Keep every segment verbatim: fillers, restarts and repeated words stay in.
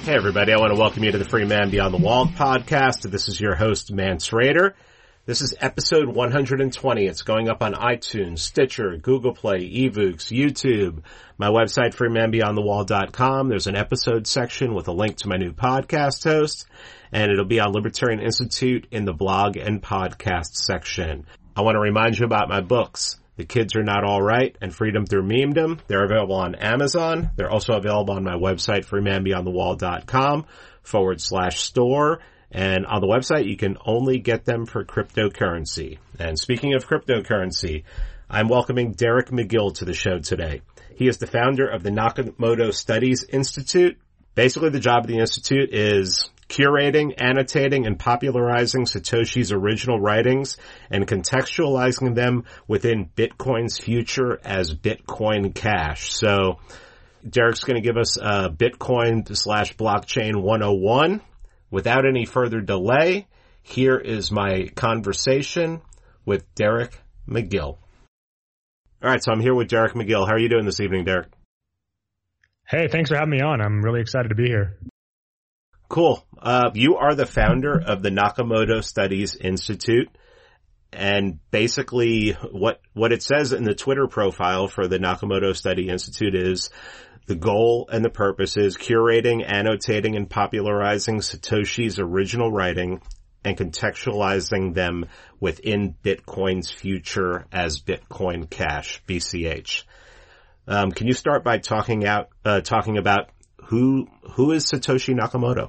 Hey everybody, I want to welcome you to the Free Man Beyond the Wall podcast. This is your host, Mance Raider. This is episode one hundred twenty. It's going up on iTunes, Stitcher, Google Play, eVoox, YouTube, my website, free man beyond the wall dot com. There's an episode section with a link to my new podcast host, and it'll be on Libertarian Institute in the blog and podcast section. I want to remind you about my books. The Kids Are Not All Right and Freedom Through Memedom. They're available on Amazon. They're also available on my website, free man beyond the wall dot com forward slash store. And on the website, you can only get them for cryptocurrency. And speaking of cryptocurrency, I'm welcoming Derek McGill to the show today. He is the founder of the Nakamoto Studies Institute. Basically, the job of the Institute is curating, annotating, and popularizing Satoshi's original writings and contextualizing them within Bitcoin's future as Bitcoin Cash. So Derek's going to give us a Bitcoin slash blockchain one oh one. Without any further delay, here is my conversation with Derek McGill. All right, so I'm here with Derek McGill. How are you doing this evening, Derek? Hey, thanks for having me on. I'm really excited to be here. Cool. Uh, you are the founder of the Nakamoto Studies Institute. And basically what, what it says in the Twitter profile for the Nakamoto Study Institute is the goal and the purpose is curating, annotating, and popularizing Satoshi's original writing and contextualizing them within Bitcoin's future as Bitcoin Cash, B C H. Um, can you start by talking out, uh, talking about who, who is Satoshi Nakamoto?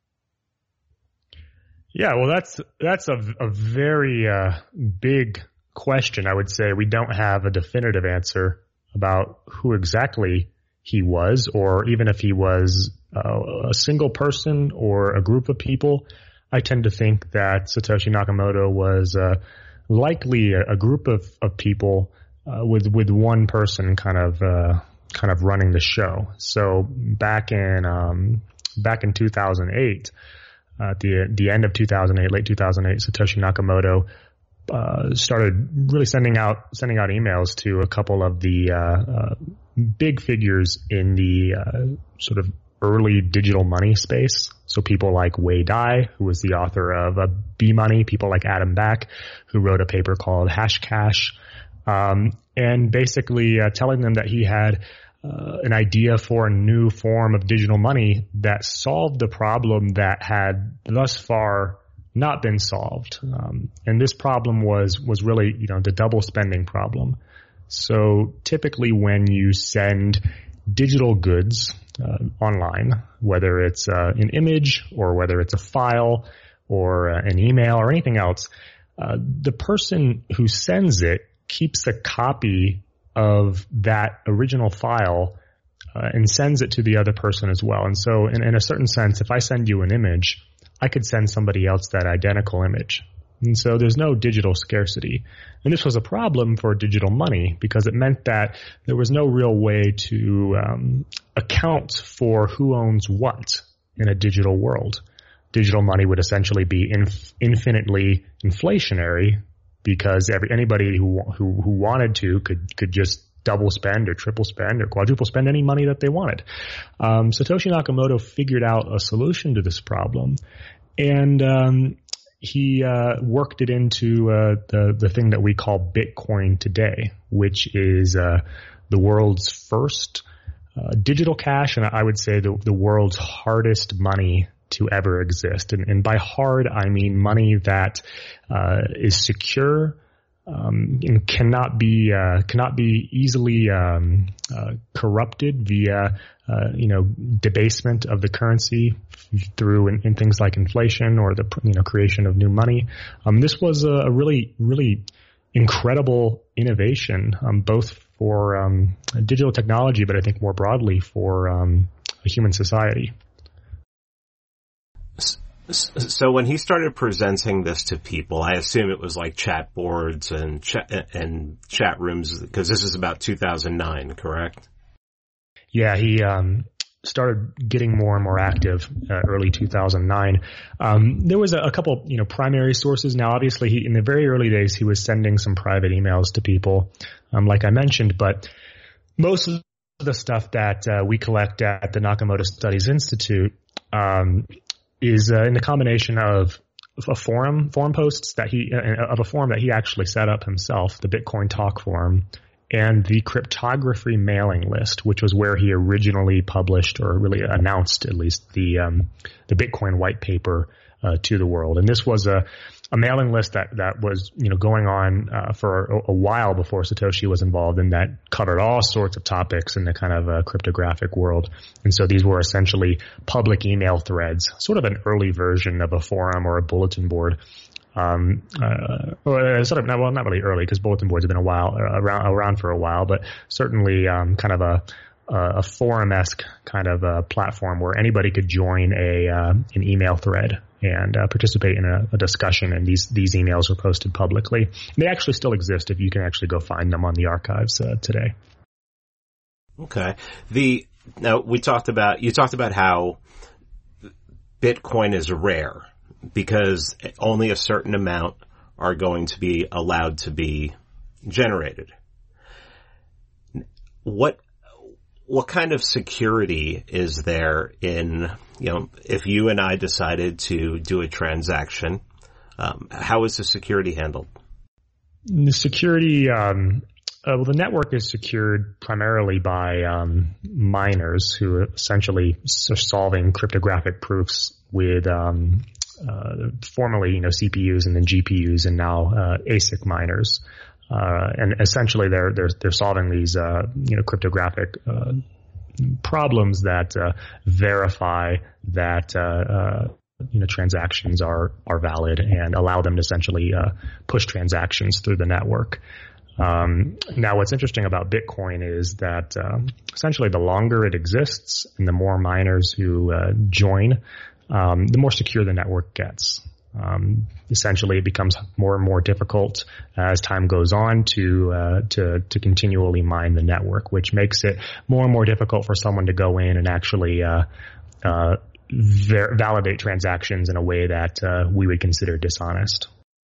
Yeah, well, that's, that's a, a very, uh, big question. I would say we don't have a definitive answer about who exactly he was, or even if he was uh, a single person or a group of people. I tend to think that Satoshi Nakamoto was, uh, likely a, a group of, of people Uh, with with one person kind of uh, kind of running the show. So back in um, back in two thousand eight, uh, at the the end of two thousand eight, late two thousand eight, Satoshi Nakamoto uh, started really sending out sending out emails to a couple of the uh, uh, big figures in the uh, sort of early digital money space. So people like Wei Dai, who was the author of uh, B-Money, people like Adam Back, who wrote a paper called Hashcash. Um, and basically uh, telling them that he had uh, an idea for a new form of digital money that solved the problem that had thus far not been solved. Um, and this problem was was really, you know, the double spending problem. So typically when you send digital goods uh, online, whether it's uh, an image or whether it's a file or uh, an email or anything else, uh, the person who sends it keeps a copy of that original file uh, and sends it to the other person as well. And so in, in a certain sense, if I send you an image, I could send somebody else that identical image. And so there's no digital scarcity. And this was a problem for digital money because it meant that there was no real way to um, account for who owns what in a digital world. Digital money would essentially be inf- infinitely inflationary, because every anybody who who who wanted to could could just double spend or triple spend or quadruple spend any money that they wanted. Um, Satoshi Nakamoto figured out a solution to this problem, and um, he uh, worked it into uh, the the thing that we call Bitcoin today, which is uh, the world's first uh, digital cash, and I would say the the world's hardest money to ever exist. And, and by hard, I mean money that uh, is secure um, and cannot be uh, cannot be easily um, uh, corrupted via uh, you know debasement of the currency through in, in things like inflation or the you know creation of new money. Um, this was a, a really really incredible innovation, um, both for um, digital technology, but I think more broadly for um, a human society. So when he started presenting this to people, I assume it was like chat boards and chat, and chat rooms, because this is about two thousand nine, correct? Yeah, he um, started getting more and more active uh, early two thousand nine. Um, there was a, a couple, you know, primary sources. Now, obviously, he, in the very early days, he was sending some private emails to people, um, like I mentioned, but most of the stuff that uh, we collect at the Nakamoto Studies Institute um, is uh, in the combination of a forum, forum posts that he, uh, of a forum that he actually set up himself, the Bitcoin Talk forum, and the cryptography mailing list, which was where he originally published or really announced at least the, um, the Bitcoin white paper, uh, to the world. And this was a, a mailing list that, that was, you know, going on, uh, for a, a while before Satoshi was involved, and that covered all sorts of topics in the kind of uh, cryptographic world. And so these were essentially public email threads, sort of an early version of a forum or a bulletin board. Um, uh, or sort of, well, not really early, because bulletin boards have been a while, uh, around, around for a while, but certainly, um, kind of a, a forum-esque kind of a platform where anybody could join a, uh, an email thread and uh, participate in a, a discussion, and these these emails were posted publicly. And they actually still exist if you can actually go find them on the archives uh, today. Okay. The now we talked about you talked about how Bitcoin is rare because only a certain amount are going to be allowed to be generated. What What kind of security is there in, you know, if you and I decided to do a transaction, um, how is the security handled? The security, um, uh, well, the network is secured primarily by um, miners who essentially are solving cryptographic proofs with um, uh, formerly, you know, C P Us and then G P Us and now uh, A S I C miners. Uh, and essentially they're, they're, they're solving these, uh, you know, cryptographic, uh, problems that, uh, verify that, uh, uh, you know, transactions are, are valid and allow them to essentially, uh, push transactions through the network. Um, now what's interesting about Bitcoin is that, um, essentially the longer it exists and the more miners who, uh, join, um, the more secure the network gets. Um, essentially it becomes more and more difficult as time goes on to, uh, to, to continually mine the network, which makes it more and more difficult for someone to go in and actually, uh, uh, ver- validate transactions in a way that, uh, we would consider dishonest.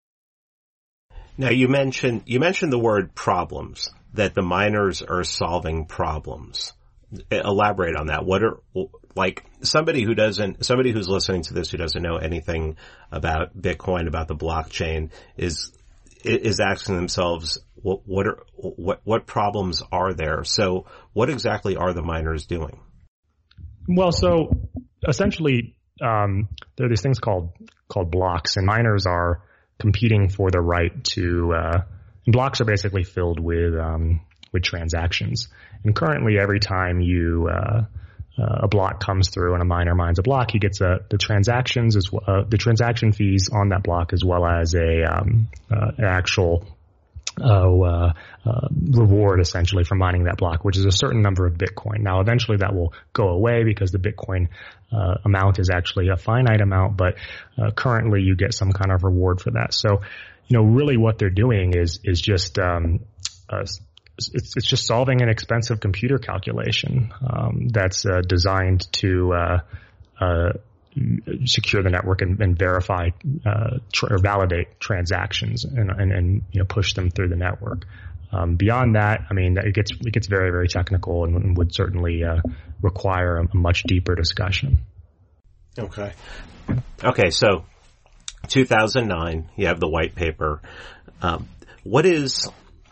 Now you mentioned, you mentioned the word problems, that the miners are solving problems. Elaborate on that. What are, like, somebody who doesn't, somebody who's listening to this who doesn't know anything about Bitcoin, about the blockchain, is, is asking themselves, what, what are, what, what problems are there? So what exactly are the miners doing? Well, so essentially, um, there are these things called, called blocks, and miners are competing for the right to, uh, and blocks are basically filled with, um, with transactions. And currently every time you, uh, uh, a block comes through and a miner mines a block, he gets a, the transactions as well, uh, the transaction fees on that block as well as a, um, uh, an actual, uh, uh, uh, reward essentially for mining that block, which is a certain number of Bitcoin. Now eventually that will go away because the Bitcoin, uh, amount is actually a finite amount, but, uh, currently you get some kind of reward for that. So, you know, really what they're doing is, is just, um, uh, It's, it's just solving an expensive computer calculation, um, that's, uh, designed to, uh, uh, secure the network and, and verify, uh, tr- or validate transactions and, and, and, you know, push them through the network. Um, beyond that, I mean, it gets, it gets very, very technical and, and would certainly, uh, require a, a much deeper discussion. Okay. Okay. So two thousand nine, you have the white paper. Um, what is,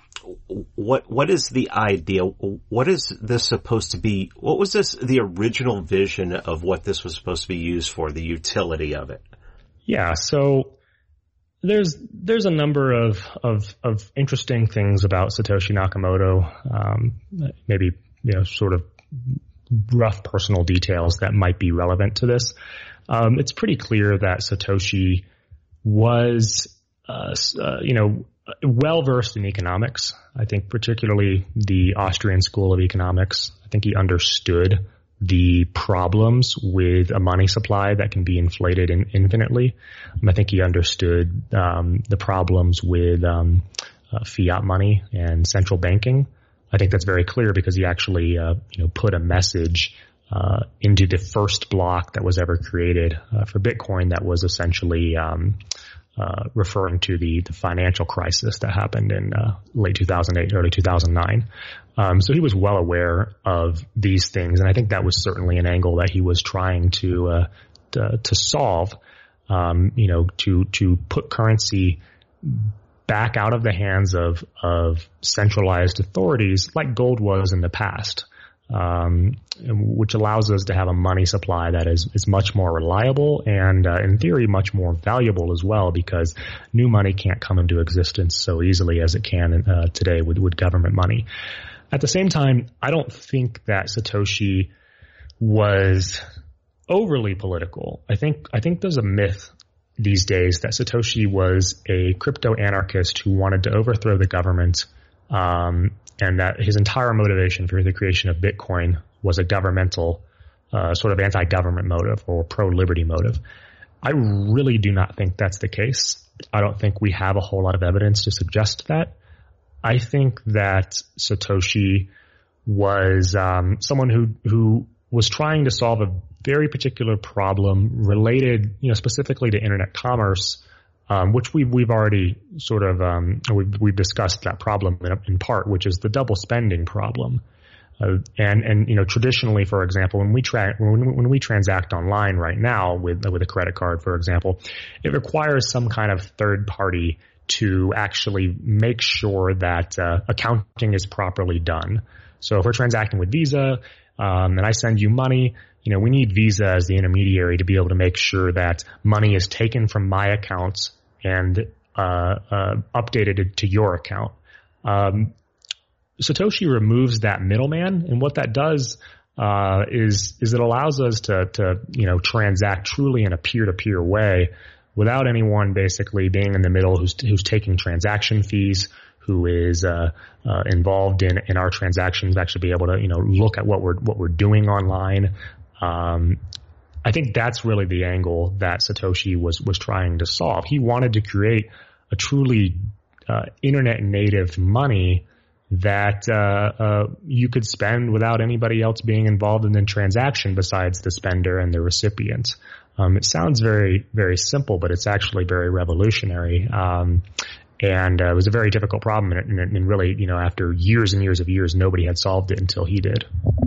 What, what is the idea? What is this supposed to be? What was this, the original vision of what this was supposed to be used for, the utility of it? Yeah. So there's, there's a number of, of, of interesting things about Satoshi Nakamoto. Um, maybe, you know, sort of rough personal details that might be relevant to this. Um, it's pretty clear that Satoshi was, uh, uh you know, well versed in economics. I think particularly the Austrian school of economics. I think he understood the problems with a money supply that can be inflated in, infinitely. Um, I think he understood um, the problems with um, uh, fiat money and central banking. I think that's very clear because he actually uh, you know put a message uh, into the first block that was ever created uh, for Bitcoin that was essentially um, uh, referring to the, the financial crisis that happened in uh, late two thousand eight, early two thousand nine. Um, so he was well aware of these things, and I think that was certainly an angle that he was trying to uh, to, to solve. Um, you know, to to put currency back out of the hands of of centralized authorities, like gold was in the past, um, which allows us to have a money supply that is is much more reliable and, uh, in theory, much more valuable as well, because new money can't come into existence so easily as it can uh, today with with government money. At the same time, I don't think that Satoshi was overly political. I think I think there's a myth these days that Satoshi was a crypto anarchist who wanted to overthrow the government, um, and that his entire motivation for the creation of Bitcoin was a governmental, uh, sort of anti-government motive or pro-liberty motive. I really do not think that's the case. I don't think we have a whole lot of evidence to suggest that. I think that Satoshi was um, someone who who was trying to solve a very particular problem related, you know, specifically to internet commerce, um, which we've we've already sort of um, we've we've discussed that problem in, in part, which is the double spending problem. Uh, and and you know, traditionally, for example, when we tra- when, when we transact online right now with with a credit card, for example, it requires some kind of third party to actually make sure that uh, accounting is properly done. So if we're transacting with Visa, um, and I send you money, you know, we need Visa as the intermediary to be able to make sure that money is taken from my accounts and uh, uh, updated to your account. Um, Satoshi removes that middleman, and what that does uh, is is it allows us to to you know transact truly in a peer-to-peer way without anyone basically being in the middle who's who's taking transaction fees, who is uh, uh, involved in in our transactions, actually be able to you know look at what we're what we're doing online. Um, I think that's really the angle that Satoshi was was trying to solve. He wanted to create a truly uh, internet native money that uh, uh, you could spend without anybody else being involved in the transaction besides the spender and the recipient. Um, it sounds very, very simple, but it's actually very revolutionary. Um, and uh, it was a very difficult problem, and, and, and really, you know, after years and years of years, nobody had solved it until he did.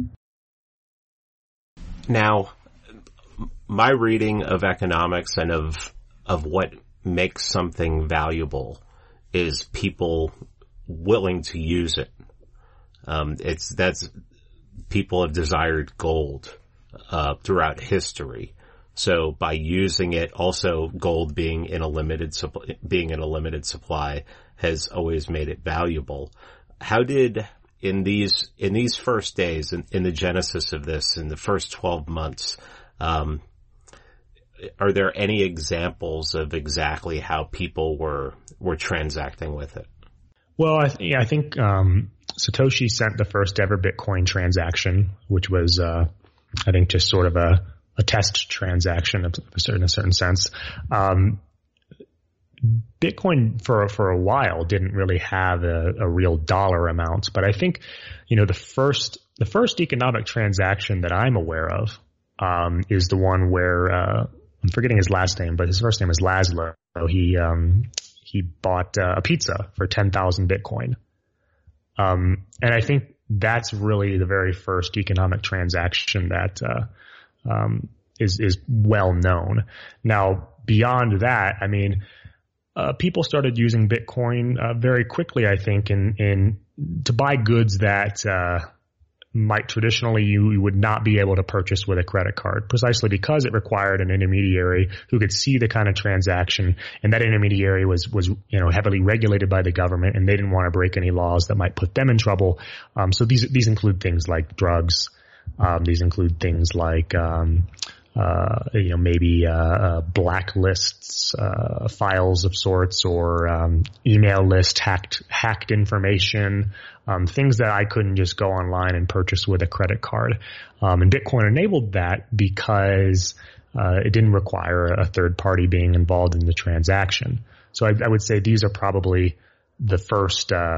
Now, my reading of economics and of of what makes something valuable is people willing to use it. Um, it's that's people have desired gold uh, throughout history. So by using it, also gold being in a limited supply, being in a limited supply has always made it valuable. How did in these in these first days, in, in the genesis of this, in the first twelve months, um, are there any examples of exactly how people were were transacting with it? Well, I, th- yeah, I think um, Satoshi sent the first ever Bitcoin transaction, which was, uh, I think, just sort of a, a test transaction of a certain, a certain sense. Um, Bitcoin for for a while didn't really have a, a real dollar amount, but I think, you know, the first the first economic transaction that I'm aware of um, is the one where uh, I'm forgetting his last name, but his first name is Laszlo. He um, He bought uh, a pizza for ten thousand Bitcoin. Um, and I think that's really the very first economic transaction that uh, um, is, is well known. Now, beyond that, I mean, uh, people started using Bitcoin uh, very quickly, I think, in, in to buy goods that uh, might traditionally you, you would not be able to purchase with a credit card, precisely because it required an intermediary who could see the kind of transaction, and that intermediary was was you know heavily regulated by the government, and they didn't want to break any laws that might put them in trouble. Um, so these these include things like drugs. Um, these include things like um, uh, you know maybe uh, uh, blacklists, uh, files of sorts, or um, email list hacked hacked information. Um, things that I couldn't just go online and purchase with a credit card. Um, and Bitcoin enabled that because uh, it didn't require a third party being involved in the transaction. So I, I would say these are probably the first uh,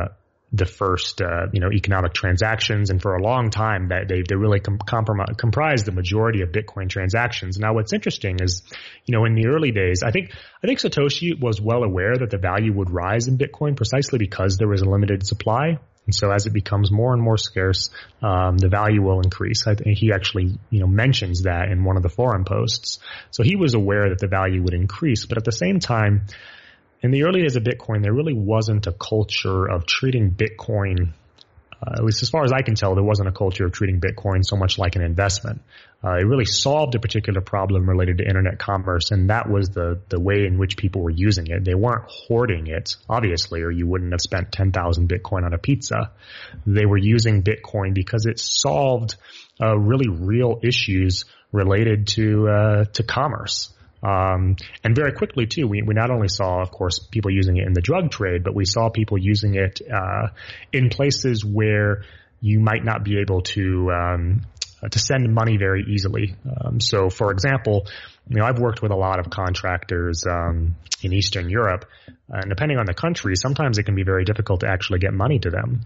the first, uh, you know, economic transactions. And for a long time that they, they really com- comprom- comprised the majority of Bitcoin transactions. Now, what's interesting is, you know, in the early days, I think, I think Satoshi was well aware that the value would rise in Bitcoin precisely because there was a limited supply. And so as it becomes more and more scarce, um, the value will increase. I think he actually, you know, mentions that in one of the forum posts. So he was aware that the value would increase, but at the same time, in the early days of Bitcoin, there really wasn't a culture of treating Bitcoin, uh, at least as far as I can tell, there wasn't a culture of treating Bitcoin so much like an investment. Uh, it really solved a particular problem related to internet commerce, and that was the, the way in which people were using it. They weren't hoarding it, obviously, or you wouldn't have spent ten thousand Bitcoin on a pizza. They were using Bitcoin because it solved uh, really real issues related to uh, to commerce. Um, and very quickly too, we, we not only saw, of course, people using it in the drug trade, but we saw people using it, uh, in places where you might not be able to, um, to send money very easily. Um, so for example, you know, I've worked with a lot of contractors, um, in Eastern Europe, and depending on the country, sometimes it can be very difficult to actually get money to them.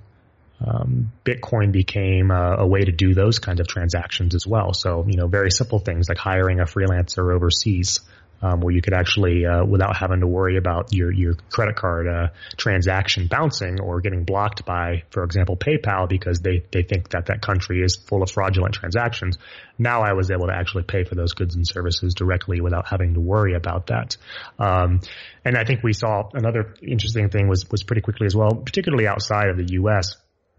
Um, Bitcoin became a, a way to do those kinds of transactions as well. So, you know, very simple things like hiring a freelancer overseas, um, where you could actually, uh, without having to worry about your, your credit card, uh, transaction bouncing or getting blocked by, for example, PayPal because they, they think that that country is full of fraudulent transactions. Now I was able to actually pay for those goods and services directly without having to worry about that. Um, and I think we saw another interesting thing was, was pretty quickly as well, particularly outside of the U S,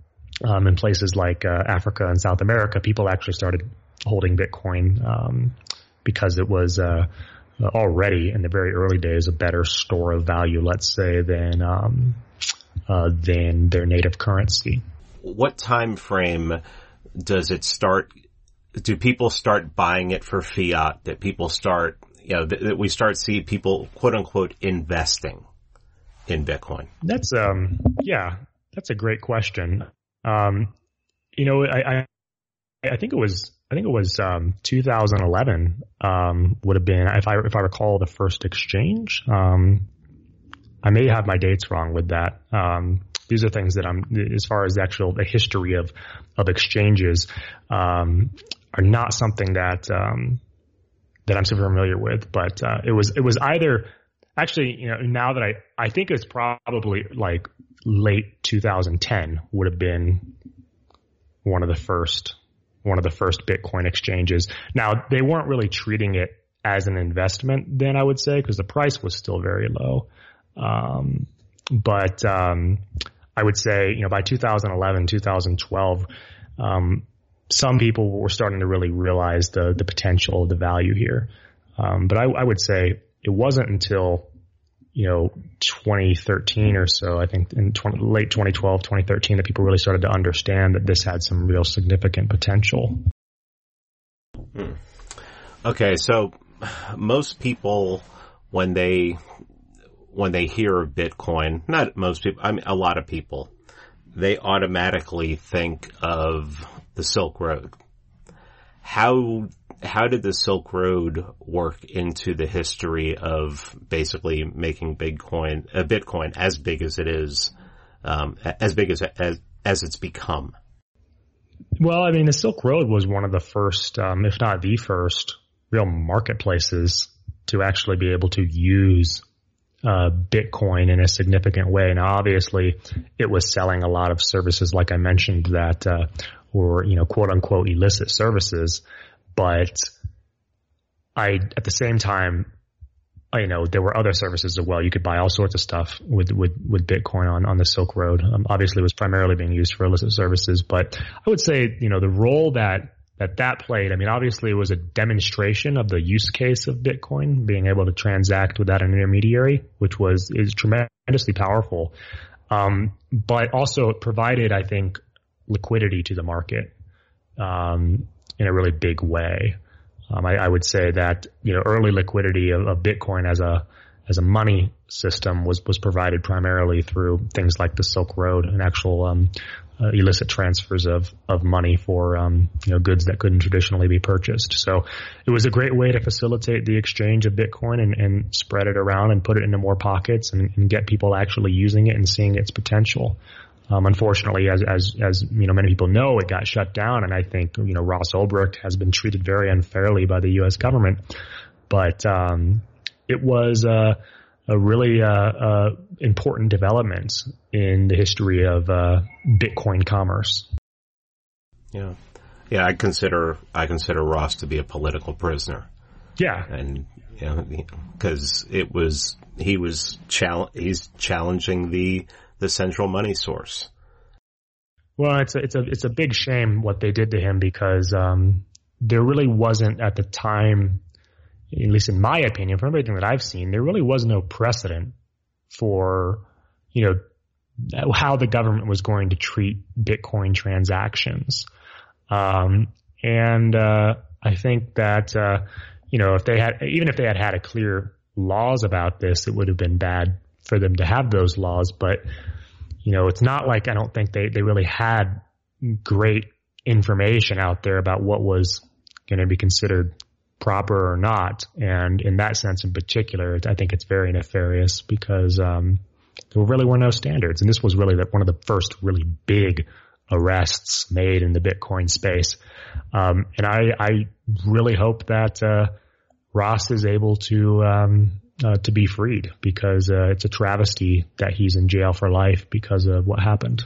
Um, in places like uh, Africa and South America, people actually started holding Bitcoin um, because it was uh, already in the very early days a better store of value, let's say, than um, uh, than their native currency. What time frame does it start? Do people start buying it for fiat? That people start, you know, that, that we start see people quote unquote investing in Bitcoin? That's um, yeah, that's a great question. Um, you know, I, I, I think it was, I think it was, um, two thousand eleven, um, would have been, if I, if I recall the first exchange, um, I may have my dates wrong with that. Um, these are things that I'm, as far as the actual, the history of, of exchanges, um, are not something that, um, that I'm super familiar with, but, uh, it was, it was either, actually, you know, now that I, I think it's probably like, late two thousand ten would have been one of the first, one of the first Bitcoin exchanges. Now, they weren't really treating it as an investment then, I would say, because the price was still very low. Um, but, um, I would say, you know, by two thousand eleven, two thousand twelve, um, some people were starting to really realize the, the potential of the value here. Um, but I, I would say it wasn't until, you know, twenty thirteen or so, I think in twenty, late twenty twelve, twenty thirteen, that people really started to understand that this had some real significant potential. Hmm. Okay. So most people, when they, when they hear of Bitcoin, not most people, I mean, a lot of people, they automatically think of the Silk Road. How How did the Silk Road work into the history of basically making Bitcoin, uh, Bitcoin as big as it is, um, as big as, as as it's become? Well, I mean, the Silk Road was one of the first, um, if not the first, real marketplaces to actually be able to use uh, Bitcoin in a significant way. Now, obviously, it was selling a lot of services, like I mentioned, that uh, were, you know, quote unquote illicit services. But I, at the same time, you know, there were other services as well. You could buy all sorts of stuff with, with, with Bitcoin on, on the Silk Road. Um, obviously it was primarily being used for illicit services, but I would say, you know, the role that, that that played, I mean, obviously it was a demonstration of the use case of Bitcoin, being able to transact without an intermediary, which was, is tremendously powerful. Um, but also it provided, I think, liquidity to the market, um, in a really big way. Um, I, I would say that, you know, early liquidity of, of Bitcoin as a, as a money system was, was provided primarily through things like the Silk Road and actual, um, uh, illicit transfers of, of money for, um, you know, goods that couldn't traditionally be purchased. So it was a great way to facilitate the exchange of Bitcoin and, and spread it around and put it into more pockets and, and get people actually using it and seeing its potential. Um, unfortunately, as, as, as, you know, many people know, it got shut down. And I think, you know, Ross Ulbricht has been treated very unfairly by the U S government. But, um, it was, uh, a really, uh, uh, important development in the history of, uh, Bitcoin commerce. Yeah. Yeah. I consider, I consider Ross to be a political prisoner. Yeah. And, you know, because it was, he was, chal- he's challenging the, the central money source. Well, it's a, it's a, it's a big shame what they did to him because, um, there really wasn't at the time, at least in my opinion, from everything that I've seen, there really was no precedent for, you know, how the government was going to treat Bitcoin transactions. Um, and, uh, I think that, uh, you know, if they had, even if they had had a clear laws about this, it would have been bad for them to have those laws. But, you know, it's not like I don't think they, they really had great information out there about what was going to be considered proper or not. And in that sense in particular, I think it's very nefarious because, um, there really were no standards. And this was really the, one of the first really big arrests made in the Bitcoin space. Um, and I, I really hope that, uh, Ross is able to, um, uh, to be freed because, uh, it's a travesty that he's in jail for life because of what happened.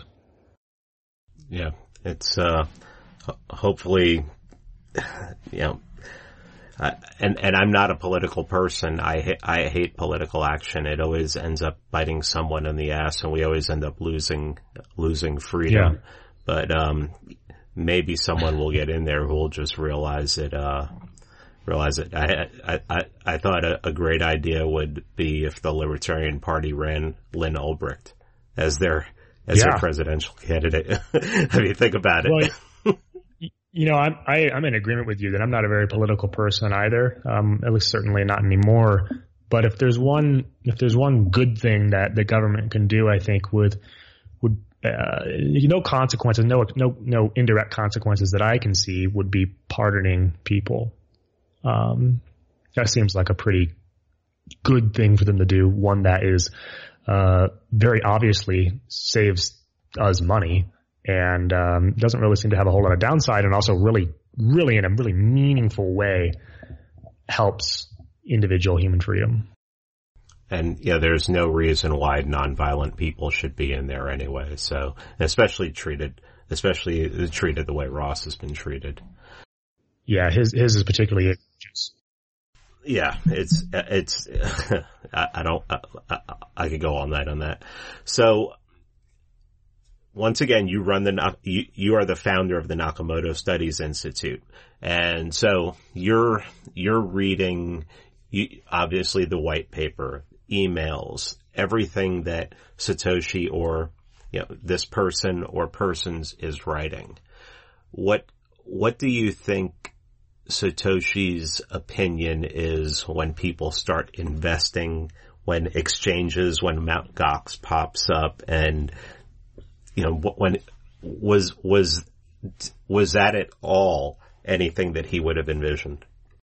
Yeah. It's, uh, hopefully, you know, Uh, and, and I'm not a political person. I, ha- I hate political action. It always ends up biting someone in the ass and we always end up losing, losing freedom. Yeah. But, um, maybe someone will get in there who will just realize it, uh, realize it. I, I, I, I thought a, a great idea would be if the Libertarian Party ran Lynn Ulbricht as their, as yeah. their presidential candidate. I mean, think about it. Well, You know, I'm, I, I'm in agreement with you that I'm not a very political person either. Um, at least certainly not anymore. But if there's one, if there's one good thing that the government can do, I think would, would, uh, no consequences, no, no, no indirect consequences that I can see would be pardoning people. Um, that seems like a pretty good thing for them to do. One that is, uh, very obviously saves us money. And um, doesn't really seem to have a whole lot of downside, and also really, really in a really meaningful way helps individual human freedom. And yeah, there's no reason why nonviolent people should be in there anyway. So, especially treated, especially treated the way Ross has been treated. Yeah, his his is particularly egregious. Yeah, it's it's. I, I don't. I, I, I could go all night on that. So. Once again, you run the, you, you are the founder of the Nakamoto Studies Institute. And so you're, you're reading, you, obviously the white paper, emails, everything that Satoshi or, you know, this person or persons is writing. What, what do you think Satoshi's opinion is when people start investing, when exchanges, when Mount Gox pops up and, you know, when was, was, was that at all anything that he would have envisioned?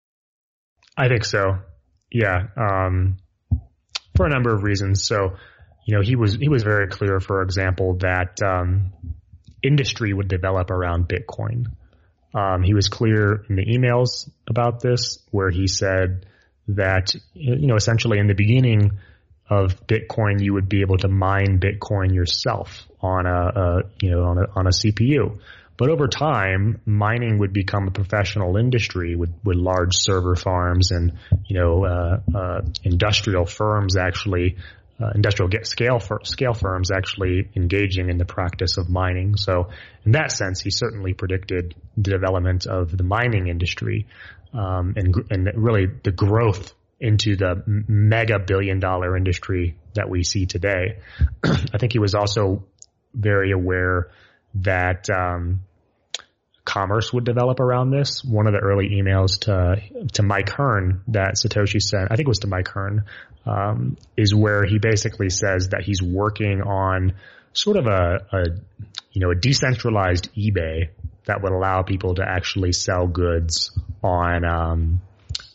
I think so. Yeah. Um, for a number of reasons. So, you know, he was, he was very clear, for example, that, um, industry would develop around Bitcoin. Um, he was clear in the emails about this where he said that, you know, essentially in the beginning of Bitcoin, you would be able to mine Bitcoin yourself on a, a you know, on a, on a C P U. But over time, mining would become a professional industry with, with large server farms and, you know, uh, uh, industrial firms actually, uh, industrial scale for, scale firms actually engaging in the practice of mining. So in that sense, he certainly predicted the development of the mining industry, um, and, and really the growth into the mega billion dollar industry that we see today. I think he was also very aware that, um, commerce would develop around this. One of the early emails to, to Mike Hearn that Satoshi sent, I think it was to Mike Hearn, um, is where he basically says that he's working on sort of a, a, you know, a decentralized eBay that would allow people to actually sell goods on, um,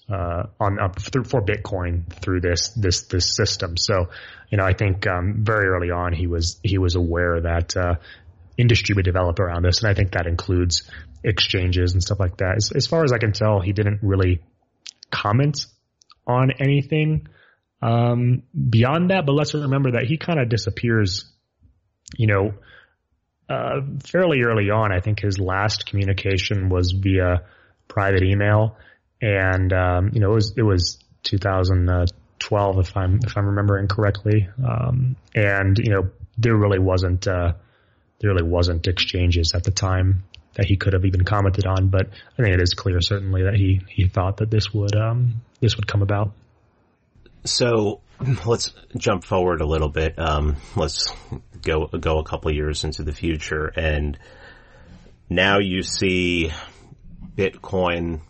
uh, on uh, through, for Bitcoin through this this this system. So, you know, I think um, very early on he was he was aware that uh, industry would develop around this, and I think that includes exchanges and stuff like that. As, as far as I can tell, he didn't really comment on anything um, beyond that. But let's remember that he kind of disappears, you know, uh, fairly early on. I think his last communication was via private email, and um, you know, it was it was two thousand twelve if I'm if I'm remembering correctly, um, and you know, there really wasn't uh, there really wasn't exchanges at the time that he could have even commented on. But I think it is clear, certainly, that he he thought that this would um, this would come about. So let's jump forward a little bit. Um, let's go go a couple of years into the future, and now you see Bitcoin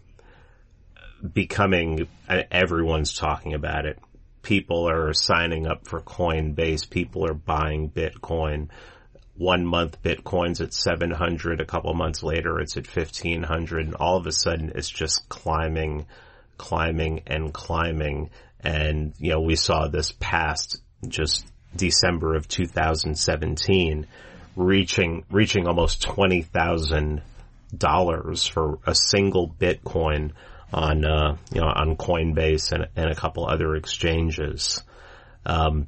becoming, everyone's talking about it. People are signing up for Coinbase. People are buying Bitcoin. One month Bitcoin's at seven hundred. A couple months later it's at fifteen hundred. And all of a sudden it's just climbing, climbing and climbing. And, you know, we saw this past just December of two thousand seventeen reaching, reaching almost twenty thousand dollars for a single Bitcoin on, uh, you know, on Coinbase and, and a couple other exchanges. Um,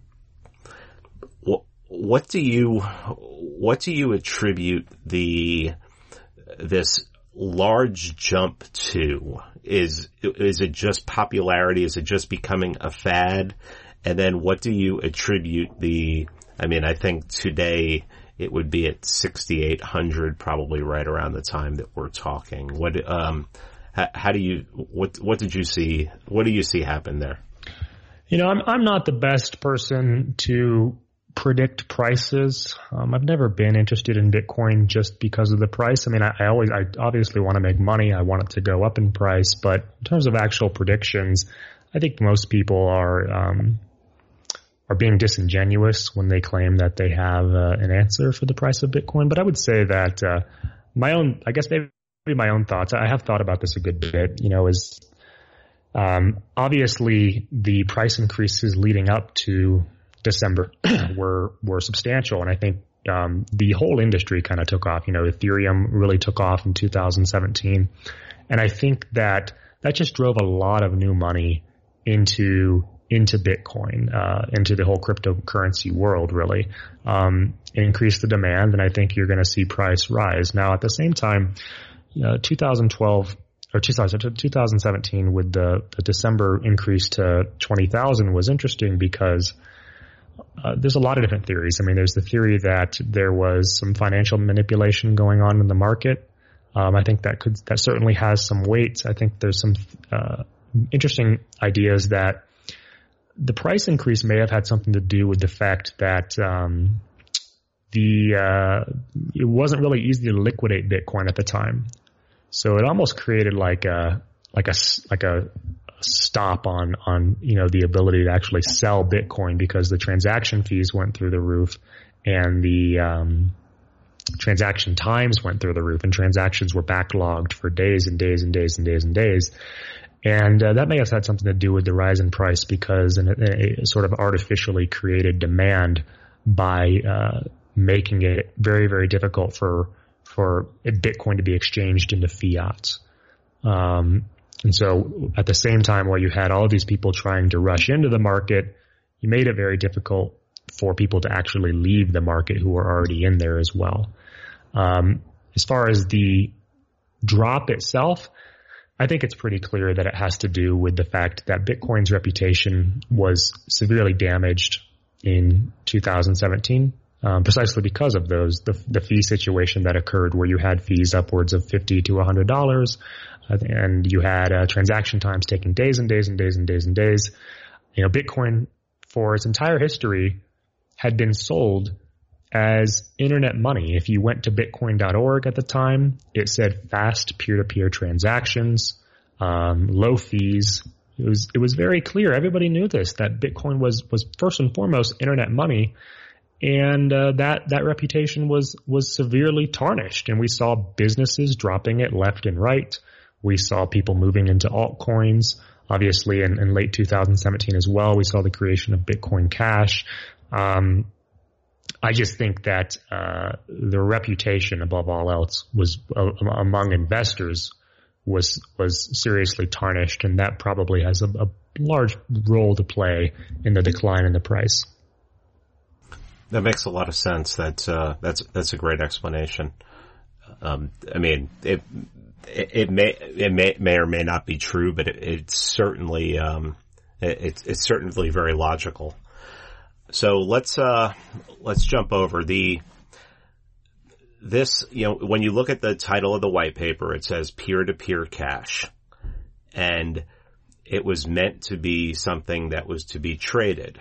what, what do you, what do you attribute the, this large jump to? Is, is it just popularity? Is it just becoming a fad? And then what do you attribute the, I mean, I think today it would be at sixty-eight hundred, probably right around the time that we're talking. What, um, how, how do you, what, what did you see? What do you see happen there? You know, I'm, I'm not the best person to predict prices. Um, I've never been interested in Bitcoin just because of the price. I mean, I, I always, I obviously want to make money. I want it to go up in price, but in terms of actual predictions, I think most people are, um, are being disingenuous when they claim that they have uh, an answer for the price of Bitcoin. But I would say that, uh, my own, I guess maybe my own thoughts, I have thought about this a good bit, you know, is, um, obviously the price increases leading up to December were, were substantial. And I think, um, the whole industry kind of took off. You know, Ethereum really took off in two thousand seventeen. And I think that that just drove a lot of new money into, into Bitcoin, uh, into the whole cryptocurrency world, really. Um, increased the demand, and I think you're going to see price rise. Now, at the same time, uh, two thousand twelve, or two thousand seventeen with the, the December increase to twenty thousand was interesting because Uh, there's a lot of different theories. I mean, there's the theory that there was some financial manipulation going on in the market. Um, I think that could, that certainly has some weight. I think there's some, uh, interesting ideas that the price increase may have had something to do with the fact that, um, the, uh, it wasn't really easy to liquidate Bitcoin at the time. So it almost created like a, like a, like a, stop on, on, you know, the ability to actually sell Bitcoin because the transaction fees went through the roof and the, um, transaction times went through the roof and transactions were backlogged for days and days and days and days and days. And, uh, that may have had something to do with the rise in price because it, it sort of artificially created demand by, uh, making it very, very difficult for, for Bitcoin to be exchanged into fiat. Um, And so at the same time, while you had all of these people trying to rush into the market, you made it very difficult for people to actually leave the market who were already in there as well. Um, as far as the drop itself, I think it's pretty clear that it has to do with the fact that Bitcoin's reputation was severely damaged in two thousand seventeen. Um, precisely because of those, the, the fee situation that occurred where you had fees upwards of fifty to one hundred dollars, uh, and you had uh, transaction times taking days and days and days and days and days. You know, Bitcoin for its entire history had been sold as internet money. If you went to bitcoin dot org at the time, it said fast peer-to-peer transactions, um, low fees. It was, it was very clear. Everybody knew this, that Bitcoin was, was first and foremost internet money. And, uh, that, that reputation was, was severely tarnished. And we saw businesses dropping it left and right. We saw people moving into altcoins. Obviously, in, in late two thousand seventeen as well, we saw the creation of Bitcoin Cash. Um, I just think that uh, the reputation, above all else, was uh, among investors was was seriously tarnished, and that probably has a, a large role to play in the decline in the price. That makes a lot of sense. That uh, that's that's a great explanation. Um, I mean, it, it it may it may may or may not be true, but it, it's certainly um, it, it's certainly very logical. So let's uh, let's jump over the this. You know, when you look at the title of the white paper, it says peer-to-peer cash, and it was meant to be something that was to be traded.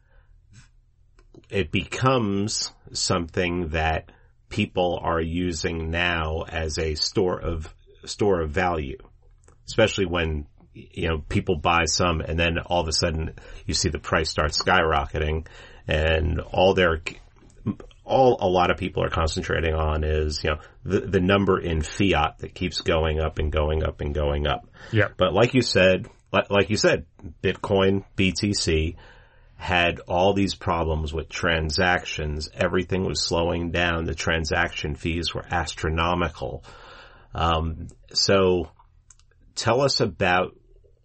It becomes something that people are using now as a store of store of value, especially when, you know, people buy some and then all of a sudden you see the price start skyrocketing, and all their all a lot of people are concentrating on is, you know, the the number in fiat that keeps going up and going up and going up. Yeah. But like you said, like, like you said, Bitcoin, B T C had all these problems with transactions. Everything was slowing down. The transaction fees were astronomical. Um, so tell us about,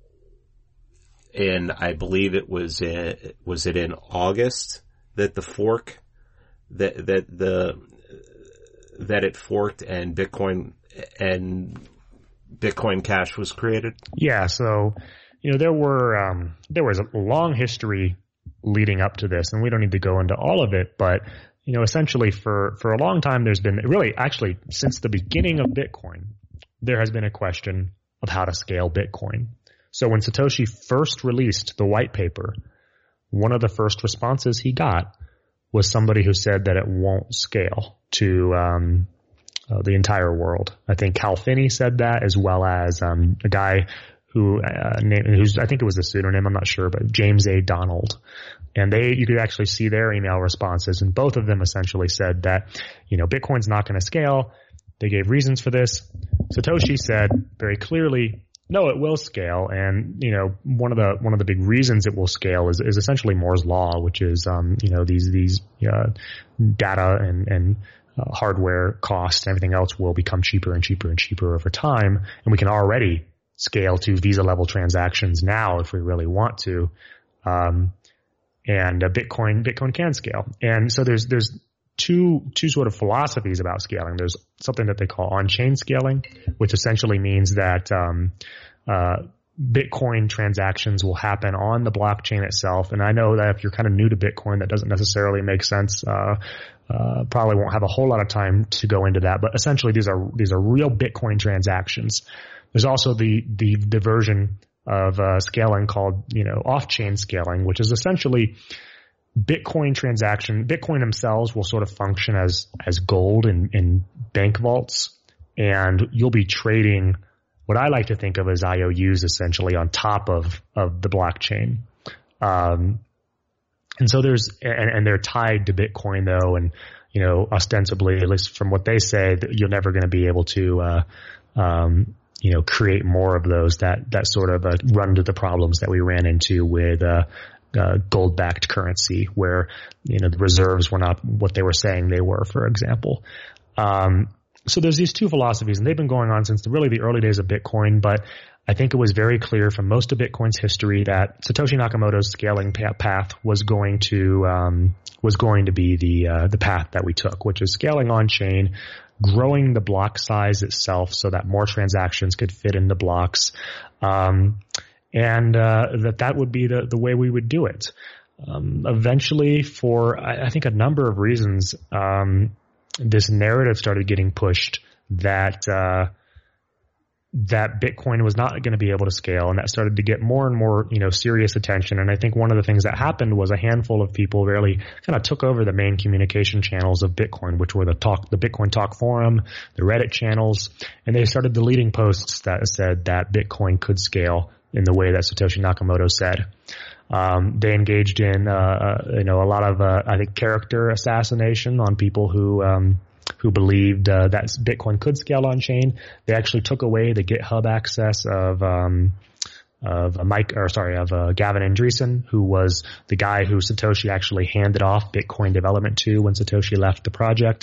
in, I believe it was in, was it in August that the fork, that, that the, that it forked and Bitcoin and Bitcoin Cash was created? Yeah. So, you know, there were, um, there was a long history leading up to this, and we don't need to go into all of it, but, you know, essentially for, for a long time, there's been really actually since the beginning of Bitcoin, there has been a question of how to scale Bitcoin. So when Satoshi first released the white paper, one of the first responses he got was somebody who said that it won't scale to, um, uh, the entire world. I think Cal Finney said that, as well as, um, a guy who, uh, named, who's, I think it was a pseudonym, I'm not sure, but James A. Donald. And they, you could actually see their email responses, and both of them essentially said that, you know, Bitcoin's not going to scale. They gave reasons for this. Satoshi said very clearly, no, it will scale. And, you know, one of the, one of the big reasons it will scale is, is essentially Moore's law, which is, um, you know, these, these, uh, data and, and, uh, hardware costs and everything else will become cheaper and cheaper and cheaper over time. And we can already scale to Visa level transactions now if we really want to. Um, and uh, Bitcoin, Bitcoin can scale. And so there's, there's two, two sort of philosophies about scaling. There's something that they call on-chain scaling, which essentially means that, um, uh, Bitcoin transactions will happen on the blockchain itself. And I know that if you're kind of new to Bitcoin, that doesn't necessarily make sense. Uh, uh, probably won't have a whole lot of time to go into that, but essentially these are, these are real Bitcoin transactions. There's also the, the, the version of, uh, scaling called, you know, off-chain scaling, which is essentially Bitcoin transaction. Bitcoin themselves will sort of function as, as gold in, in bank vaults, and you'll be trading what I like to think of as I O Us essentially on top of, of the blockchain. Um, and so there's, and, and they're tied to Bitcoin though. And, you know, ostensibly, at least from what they say, that you're never going to be able to, uh, um, you know, create more of those that, that sort of uh, run into the problems that we ran into with, uh, uh, gold-backed currency, where, you know, the reserves were not what they were saying they were, for example. Um, so there's these two philosophies, and they've been going on since the, really the early days of Bitcoin, but I think it was very clear from most of Bitcoin's history that Satoshi Nakamoto's scaling path was going to, um, was going to be the, uh, the path that we took, which is scaling on chain, growing the block size itself so that more transactions could fit in the blocks. Um, and, uh, that that would be the, the way we would do it. Um, eventually for, I, I think a number of reasons, um, this narrative started getting pushed that, uh, that Bitcoin was not going to be able to scale, and that started to get more and more, you know, serious attention. And I think one of the things that happened was a handful of people really kind of took over the main communication channels of Bitcoin, which were the talk, the Bitcoin Talk forum, the Reddit channels, and they started deleting posts that said that Bitcoin could scale in the way that Satoshi Nakamoto said. Um, they engaged in, uh, you know, a lot of, uh, I think character assassination on people who, um, who believed, uh, that Bitcoin could scale on chain. They actually took away the GitHub access of, um, of Mike, or sorry, of uh, Gavin Andresen, who was the guy who Satoshi actually handed off Bitcoin development to when Satoshi left the project.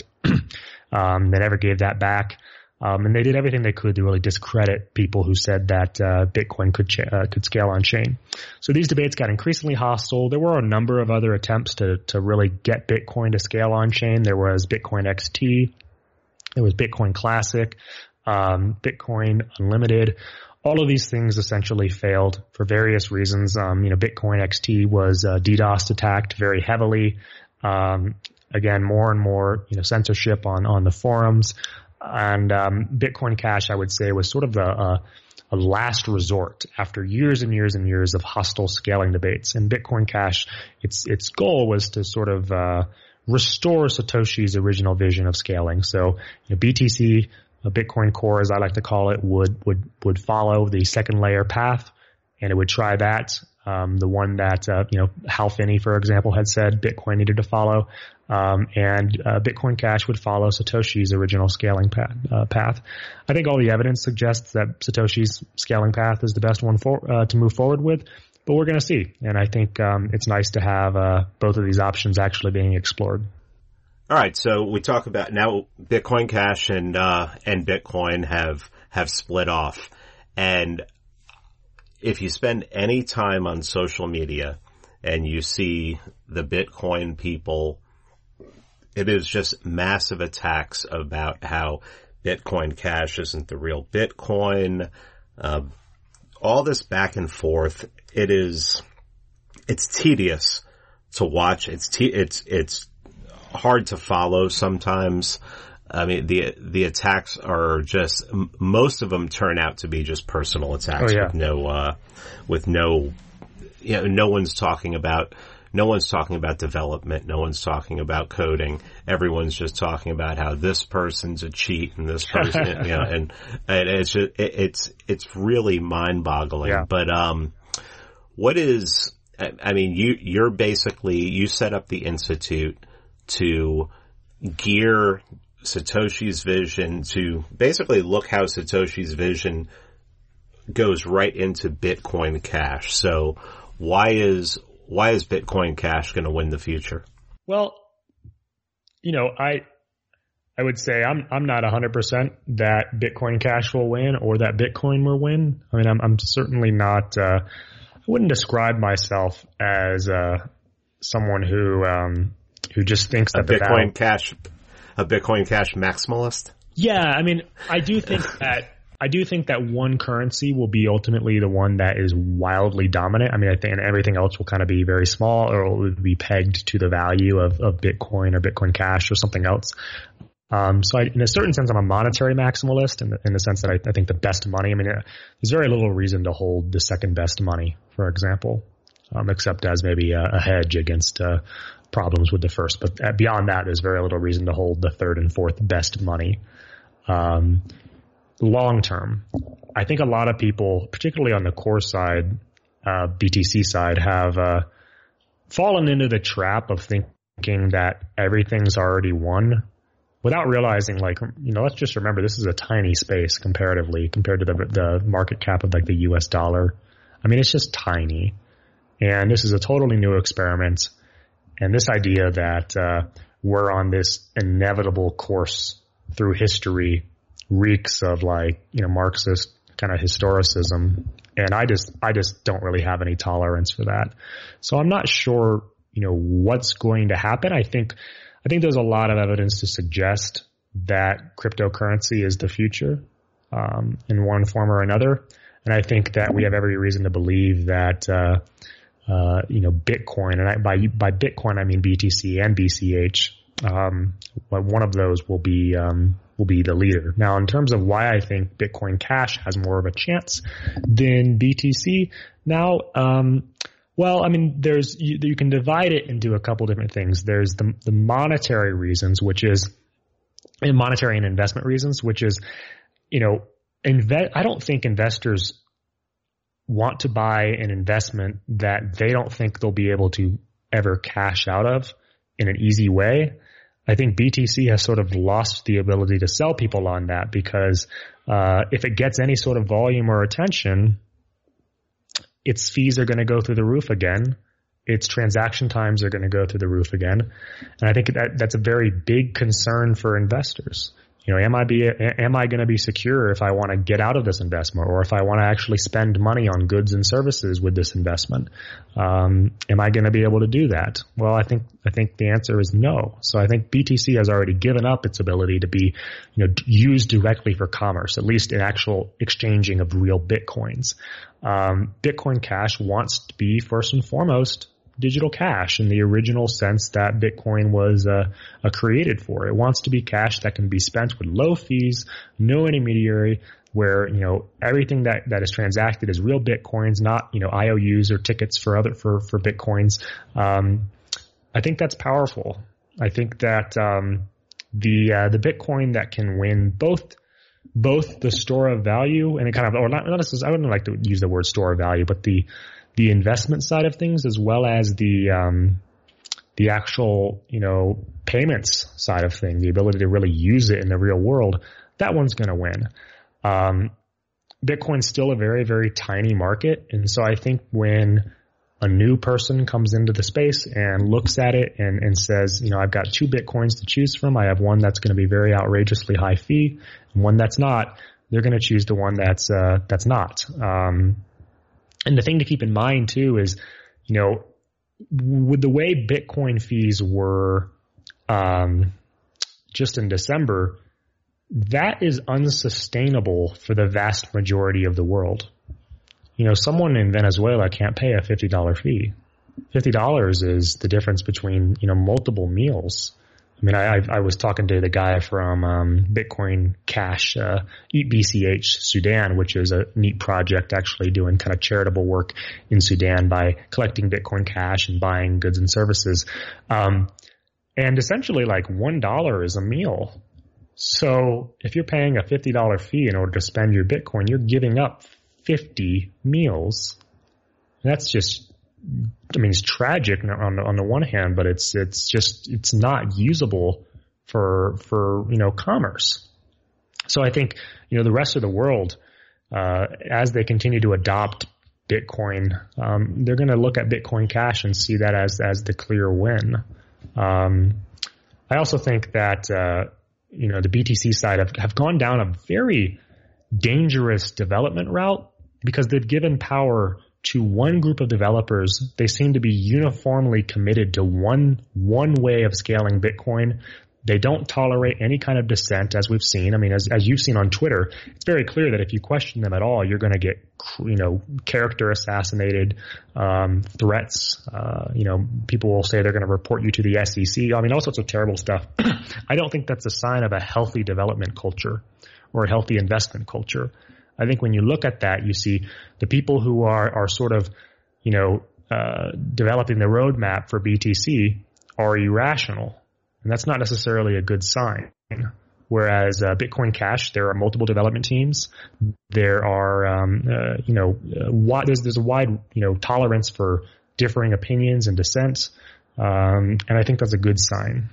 um, they never gave that back. Um, and they did everything they could to really discredit people who said that uh, Bitcoin could ch- uh, could scale on chain. So these debates got increasingly hostile. There were a number of other attempts to to really get Bitcoin to scale on chain. There was Bitcoin X T, there was Bitcoin Classic, um, Bitcoin Unlimited. All of these things essentially failed for various reasons. Um, you know, Bitcoin X T was uh, DDoS attacked very heavily. Um, again, more and more you know censorship on on the forums. And um, Bitcoin Cash, I would say, was sort of the, uh, a last resort after years and years and years of hostile scaling debates. And Bitcoin Cash, its its goal was to sort of uh, restore Satoshi's original vision of scaling. So you know, B T C, a Bitcoin Core, as I like to call it, would would would follow the second layer path, and it would try that. Um, the one that, uh, you know, Hal Finney, for example, had said Bitcoin needed to follow. Um, and, uh, Bitcoin Cash would follow Satoshi's original scaling path, uh, path. I think all the evidence suggests that Satoshi's scaling path is the best one for, uh, to move forward with, but we're going to see. And I think, um, it's nice to have, uh, both of these options actually being explored. All right. So we talk about now Bitcoin Cash and, uh, and Bitcoin have, have split off. And if you spend any time on social media and you see the Bitcoin people, it is just massive attacks about how Bitcoin Cash isn't the real Bitcoin. Uh, all this back and forth. It is, it's tedious to watch. It's te- it's it's hard to follow sometimes. I mean, the the attacks are just, most of them turn out to be just personal attacks oh, yeah. with no, uh, with no, you know, no one's talking about, no one's talking about development, no one's talking about coding. Everyone's just talking about how this person's a cheat and this person, you know, and, and it's just, it, it's, it's really mind-boggling. Yeah. But, um, what is, I mean, you, you're basically, you set up the Institute to gear Satoshi's vision to basically look how Satoshi's vision goes right into Bitcoin Cash. So why is, why is Bitcoin Cash going to win the future? Well, you know, I, I would say I'm, I'm not a hundred percent that Bitcoin Cash will win or that Bitcoin will win. I mean, I'm, I'm certainly not, uh, I wouldn't describe myself as, uh, someone who, um, who just thinks that a the Bitcoin battle- Cash, a Bitcoin Cash maximalist? Yeah, I mean, I do think that I do think that one currency will be ultimately the one that is wildly dominant. I mean, I think everything else will kind of be very small, or it will be pegged to the value of, of Bitcoin or Bitcoin Cash or something else. Um, so I, in a certain sense, I'm a monetary maximalist in the, in the sense that I, I think the best money, I mean, there's very little reason to hold the second best money, for example, um, except as maybe a, a hedge against, uh, problems with the first, but beyond that, there's very little reason to hold the third and fourth best money. Um, long term, I think a lot of people, particularly on the core side, uh, B T C side, have, uh, fallen into the trap of thinking that everything's already won without realizing, like, you know, let's just remember this is a tiny space comparatively compared to the, the market cap of like the U S dollar. I mean, it's just tiny, and this is a totally new experiment. And this idea that uh, we're on this inevitable course through history reeks of, like, you know, Marxist kind of historicism. And I just, I just don't really have any tolerance for that. So I'm not sure, you know, what's going to happen. I think, I think there's a lot of evidence to suggest that cryptocurrency is the future, um, in one form or another. And I think that we have every reason to believe that, uh, Uh, you know, Bitcoin, and I, by by Bitcoin I mean B T C and B C H. Um, but one of those will be um, will be the leader. Now, in terms of why I think Bitcoin Cash has more of a chance than B T C, now, um, well, I mean, there's you, you can divide it into a couple different things. There's the the monetary reasons, which is and monetary and investment reasons, which is, you know, invest. I don't think investors want to buy an investment that they don't think they'll be able to ever cash out of in an easy way. I think B T C has sort of lost the ability to sell people on that because uh if it gets any sort of volume or attention, its fees are going to go through the roof again. Its transaction times are going to go through the roof again. And I think that that's a very big concern for investors. You know, am I be, am I going to be secure if I want to get out of this investment, or if I want to actually spend money on goods and services with this investment? Um, am I going to be able to do that? Well, I think, I think the answer is no. So I think B T C has already given up its ability to be, you know, used directly for commerce, at least in actual exchanging of real Bitcoins. Um, Bitcoin Cash wants to be first and foremost digital cash in the original sense that Bitcoin was uh, uh, created for. It wants to be cash that can be spent with low fees, no intermediary, where, you know, everything that, that is transacted is real Bitcoins, not, you know, I O Us or tickets for other, for, for Bitcoins. Um, I think that's powerful. I think that, um, the, uh, the Bitcoin that can win both, both the store of value and it kind of, or not, not necessarily, I wouldn't like to use the word store of value, but the, the investment side of things, as well as the, um, the actual, you know, payments side of things, the ability to really use it in the real world, that one's going to win. Um, Bitcoin's still a very, very tiny market. And so I think when a new person comes into the space and looks at it and, and says, you know, I've got two Bitcoins to choose from. I have one that's going to be very outrageously high fee and one that's not. They're going to choose the one that's, uh, that's not. Um, And the thing to keep in mind too is, you know, with the way Bitcoin fees were, um, just in December, that is unsustainable for the vast majority of the world. You know, someone in Venezuela can't pay a fifty dollars fee. fifty dollars is the difference between, you know, multiple meals. I mean, I, I was talking to the guy from um, Bitcoin Cash, uh, Eat B C H Sudan, which is a neat project actually doing kind of charitable work in Sudan by collecting Bitcoin Cash and buying goods and services. Um, and essentially like one dollar is a meal. So if you're paying a fifty dollars fee in order to spend your Bitcoin, you're giving up fifty meals. And that's just, I mean, it's tragic on the, on the one hand, but it's, it's just, it's not usable for, for, you know, commerce. So I think, you know, the rest of the world, uh, as they continue to adopt Bitcoin, um, they're going to look at Bitcoin Cash and see that as, as the clear win. Um, I also think that, uh, you know, the B T C side have, have gone down a very dangerous development route because they've given power to one group of developers. They seem to be uniformly committed to one, one way of scaling Bitcoin. They don't tolerate any kind of dissent, as we've seen. I mean, as, as you've seen on Twitter, it's very clear that if you question them at all, you're going to get, you know, character assassinated, um, threats. Uh, you know, people will say they're going to report you to the S E C. I mean, all sorts of terrible stuff. I don't think that's a sign of a healthy development culture or a healthy investment culture. I think when you look at that, you see the people who are, are sort of, you know, uh, developing the roadmap for B T C are irrational. And that's not necessarily a good sign. Whereas uh, Bitcoin Cash, there are multiple development teams. There are, um, uh, you know, uh, wide, there's, there's a wide, you know, tolerance for differing opinions and dissents. Um, and I think that's a good sign.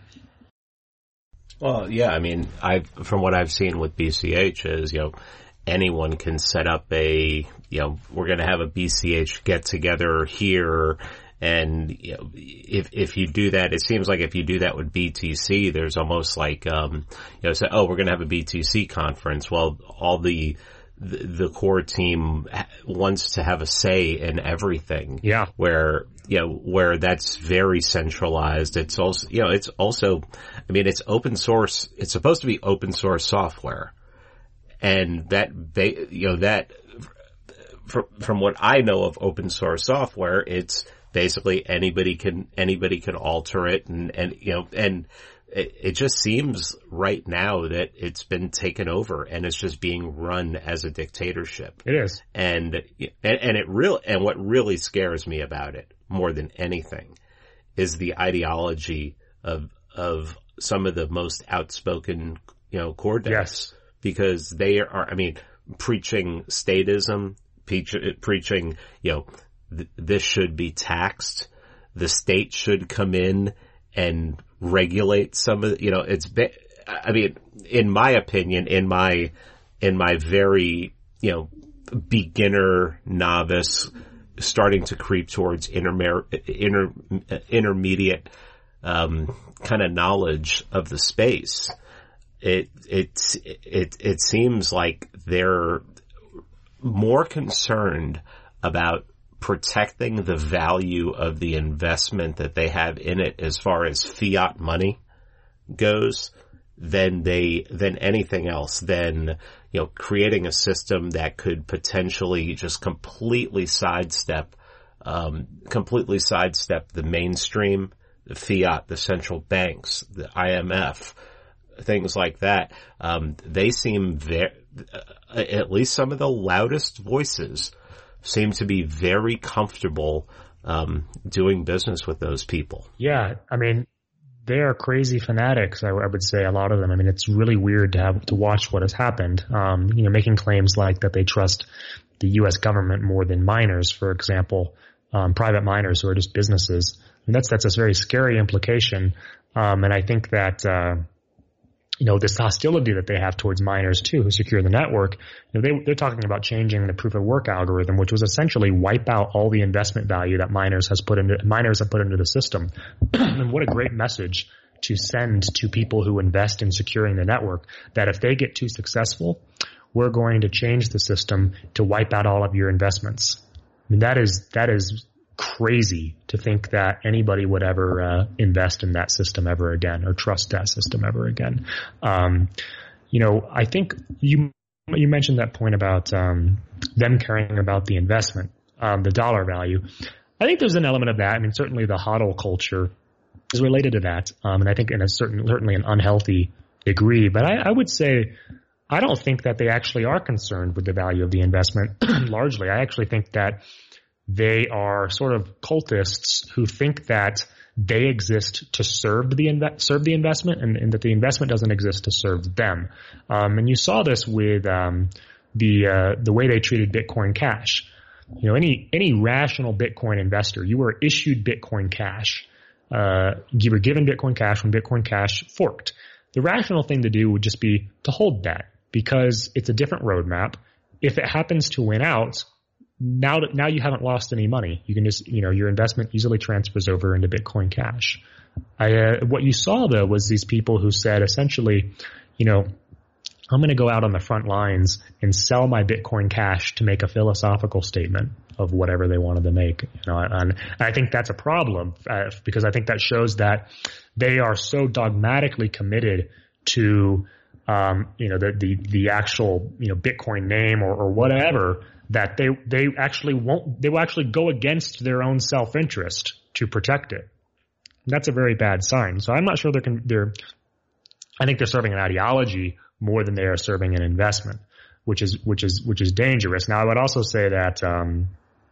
Well, yeah, I mean, I from what I've seen with B C H is, you know, anyone can set up a, you know, we're going to have a B C H get together here. And, you know, if, if you do that, it seems like if you do that with B T C, there's almost like, um, you know, say, oh, we're going to have a B T C conference. Well, all the, the, the core team wants to have a say in everything. Yeah. Where, you know, where that's very centralized. It's also, you know, it's also, I mean, it's open source. It's supposed to be open source software. And that, you know, that, from, from what I know of open source software, it's basically anybody can, anybody can alter it and, and, you know, and it, it just seems right now that it's been taken over and it's just being run as a dictatorship. It is. And, and, and it real, and what really scares me about it more than anything is the ideology of, of some of the most outspoken, you know, core devs. Yes. Because they are, I mean, preaching statism, preach, preaching, you know, th- this should be taxed. The state should come in and regulate some of the, you know, it's, I mean, in my opinion, in my, in my very, you know, beginner, novice, starting to creep towards intermer- inter- intermediate um, kind of knowledge of the space. It it it it seems like they're more concerned about protecting the value of the investment that they have in it as far as fiat money goes than they than anything else, than, you know, creating a system that could potentially just completely sidestep um completely sidestep the mainstream, the fiat, the central banks, the I M F, things like that. Um, they seem very, uh, at least some of the loudest voices seem to be very comfortable, um, doing business with those people. Yeah. I mean, they are crazy fanatics. I, I would say a lot of them. I mean, it's really weird to have to watch what has happened. Um, you know, making claims like that they trust the U S government more than miners, for example, um, private miners who are just businesses. And that's, that's a very scary implication. Um, and I think that, uh, you know, this hostility that they have towards miners too, who secure the network, you know, they, they're talking about changing the proof of work algorithm, which was essentially wipe out all the investment value that miners has put into, miners have put into the system. And what a great message to send to people who invest in securing the network, that if they get too successful, we're going to change the system to wipe out all of your investments. I mean, that is, that is crazy to think that anybody would ever uh, invest in that system ever again or trust that system ever again. Um, you know, I think you you mentioned that point about um, them caring about the investment, um, the dollar value. I think there's an element of that. I mean, certainly the hodl culture is related to that, um, and I think in a certain, certainly an unhealthy degree. But I, I would say I don't think that they actually are concerned with the value of the investment. Largely, I actually think that they are sort of cultists who think that they exist to serve the inve- serve the investment, and, and that the investment doesn't exist to serve them. Um, and you saw this with um, the uh, the way they treated Bitcoin Cash. You know, any any rational Bitcoin investor, you were issued Bitcoin Cash. Uh, you were given Bitcoin Cash when Bitcoin Cash forked. The rational thing to do would just be to hold that, because it's a different roadmap. If it happens to win out, Now that, now you haven't lost any money. You can just, you know, your investment easily transfers over into Bitcoin Cash. I, uh, what you saw though was these people who said essentially, you know, I'm going to go out on the front lines and sell my Bitcoin Cash to make a philosophical statement of whatever they wanted to make. You know, and I think that's a problem uh, because I think that shows that they are so dogmatically committed to, um, you know, the, the, the actual, you know, Bitcoin name or, or whatever, that they, they actually won't, they will actually go against their own self-interest to protect it. And that's a very bad sign. So I'm not sure they're, they're, I think they're serving an ideology more than they are serving an investment, which is, which is, which is dangerous. Now I would also say that, um,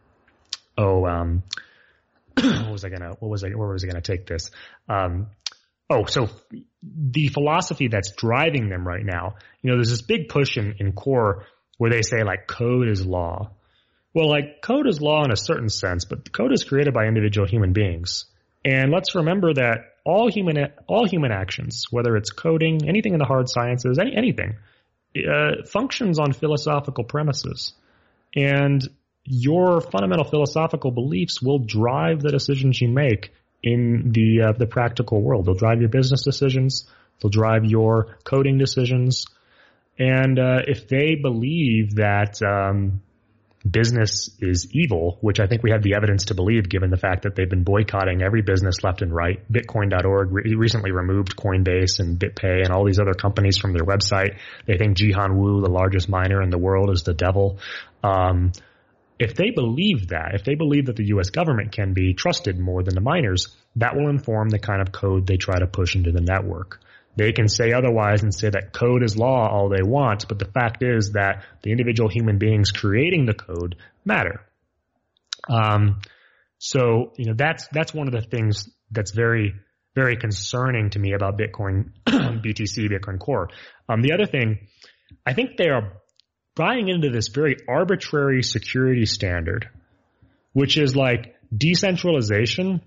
oh, um, what was I gonna, what was I, where was I gonna take this? Um, oh, so the philosophy that's driving them right now, you know, there's this big push in, in core where they say like code is law. Well, like code is law in a certain sense, but code is created by individual human beings. And let's remember that all human, all human actions, whether it's coding, anything in the hard sciences, any, anything, uh, functions on philosophical premises. And your fundamental philosophical beliefs will drive the decisions you make in the, uh, the practical world. They'll drive your business decisions. They'll drive your coding decisions. And uh, if they believe that um, business is evil, which I think we have the evidence to believe given the fact that they've been boycotting every business left and right, Bitcoin dot org re- recently removed Coinbase and BitPay and all these other companies from their website. They think Jihan Wu, the largest miner in the world, is the devil. Um, if they believe that, if they believe that the U S government can be trusted more than the miners, that will inform the kind of code they try to push into the network. They can say otherwise and say that code is law all they want, but the fact is that the individual human beings creating the code matter. Um, so, you know, that's, that's one of the things that's very, very concerning to me about Bitcoin, B T C, Bitcoin Core. Um, the other thing, I think they are buying into this very arbitrary security standard, which is like decentralization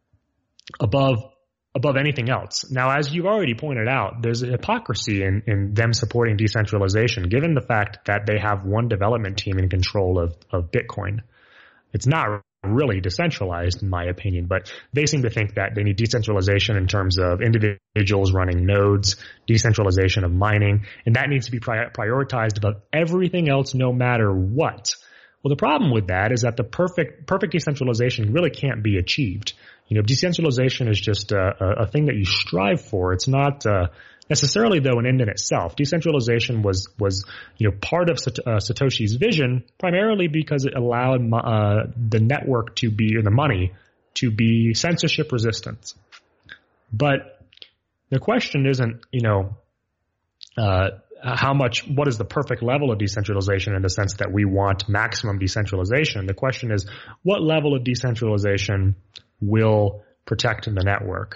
above above anything else. Now, as you've already pointed out, there's a hypocrisy in, in them supporting decentralization, given the fact that they have one development team in control of, of Bitcoin. it's not really decentralized in my opinion, but they seem to think that they need decentralization in terms of individuals running nodes, decentralization of mining, and that needs to be pri- prioritized above everything else no matter what. Well, the problem with that is that the perfect, perfect decentralization really can't be achieved. You know, decentralization is just a, a, a thing that you strive for. It's not, uh, necessarily though an end in itself. Decentralization was, was, you know, part of Sat- uh, Satoshi's vision primarily because it allowed, uh, the network to be, or the money to be censorship resistant. But the question isn't, you know, uh, how much, what is the perfect level of decentralization in the sense that we want maximum decentralization? The question is, what level of decentralization will protect the network?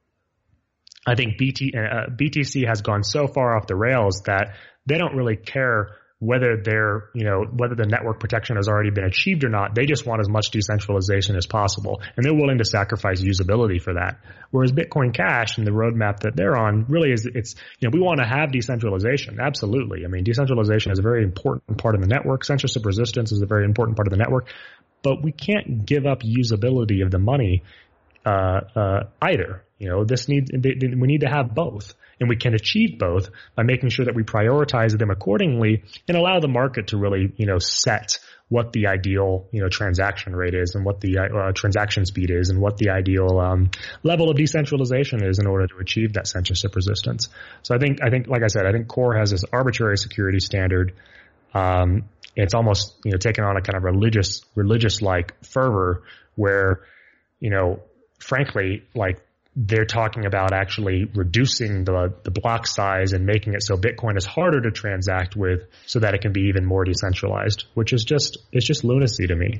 I think B T, uh, B T C has gone so far off the rails that they don't really care whether they're, you know, whether the network protection has already been achieved or not. They just want as much decentralization as possible, and they're willing to sacrifice usability for that. Whereas Bitcoin Cash and the roadmap that they're on really is, it's, you know, we want to have decentralization. Absolutely. I mean, decentralization is a very important part of the network. Censorship resistance is a very important part of the network, but we can't give up usability of the money, uh, uh, either. You know, this needs, we need to have both, and we can achieve both by making sure that we prioritize them accordingly and allow the market to really, you know, set what the ideal, you know, transaction rate is and what the uh, transaction speed is and what the ideal um, level of decentralization is in order to achieve that censorship resistance. So I think, I think, like I said, I think Core has this arbitrary security standard. Um, it's almost, you know, taken on a kind of religious, religious-like fervor where, you know, frankly, like, they're talking about actually reducing the, the block size and making it so Bitcoin is harder to transact with so that it can be even more decentralized, which is just, it's just lunacy to me.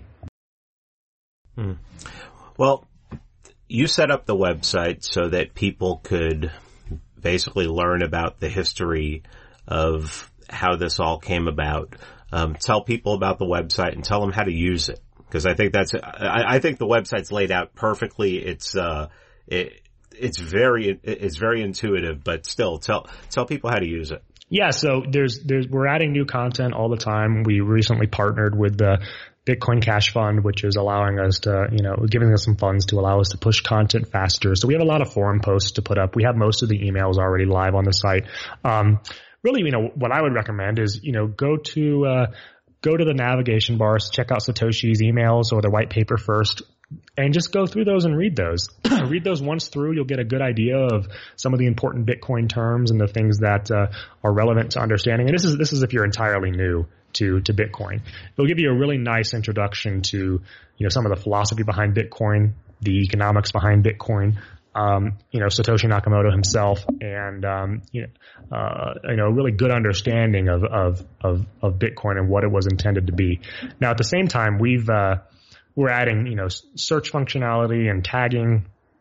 Hmm. Well, you set up the website so that people could basically learn about the history of how this all came about. Um, tell people about the website and tell them how to use it. Because I think that's, I, I think the website's laid out perfectly. It's, uh, it, It's very, it's very intuitive, but still tell, tell people how to use it. Yeah. So there's, there's, we're adding new content all the time. We recently partnered with the Bitcoin Cash Fund, which is allowing us to, you know, giving us some funds to allow us to push content faster. So we have a lot of forum posts to put up. We have most of the emails already live on the site. Um, really, you know, what I would recommend is, you know, go to, uh, go to the navigation bars, check out Satoshi's emails or the white paper first. And just go through those and read those. Read those once through. You'll get a good idea of some of the important Bitcoin terms and the things that uh, are relevant to understanding. And this is this is if you're entirely new to to Bitcoin. It'll give you a really nice introduction to, you know, some of the philosophy behind Bitcoin, the economics behind Bitcoin. Um, you know, Satoshi Nakamoto himself, and um, you know, uh, you know, really good understanding of of of of Bitcoin and what it was intended to be. Now, at the same time, we've uh, We're adding, you know, search functionality and tagging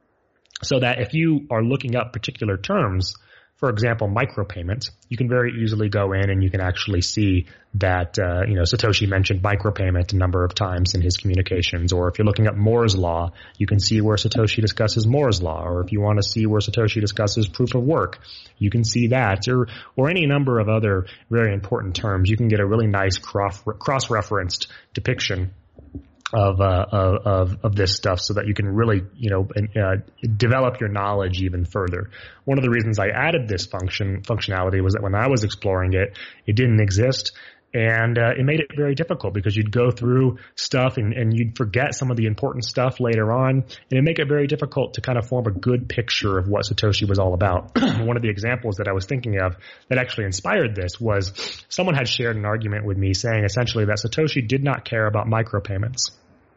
so that if you are looking up particular terms, for example, micropayment, you can very easily go in and you can actually see that, uh, you know, Satoshi mentioned micropayment a number of times in his communications. Or if you're looking up Moore's Law, you can see where Satoshi discusses Moore's Law. Or if you want to see where Satoshi discusses proof of work, you can see that. Or, or any number of other very important terms. You can get a really nice cross, cross-referenced depiction of, uh, of, of this stuff so that you can really, you know, uh, develop your knowledge even further. One of the reasons I added this function, functionality was that when I was exploring it, it didn't exist. And, uh, it made it very difficult because you'd go through stuff and, and you'd forget some of the important stuff later on. And it'd make it very difficult to kind of form a good picture of what Satoshi was all about. One of the examples that I was thinking of that actually inspired this was someone had shared an argument with me saying essentially that Satoshi did not care about micropayments.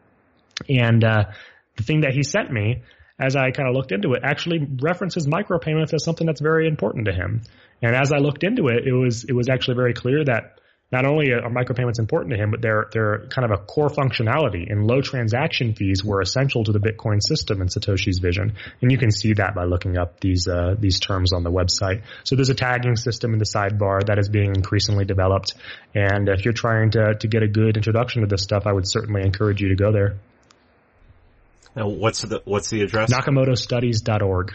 And, uh, the thing that he sent me as I kind of looked into it actually references micropayments as something that's very important to him. And as I looked into it, it was, it was actually very clear that not only are micropayments important to him, but they're, they're kind of a core functionality, and low transaction fees were essential to the Bitcoin system in Satoshi's vision. And you can see that by looking up these, uh, these terms on the website. So there's a tagging system in the sidebar that is being increasingly developed. And if you're trying to, to get a good introduction to this stuff, I would certainly encourage you to go there. Now, what's the, what's the address? Nakamoto Studies dot org.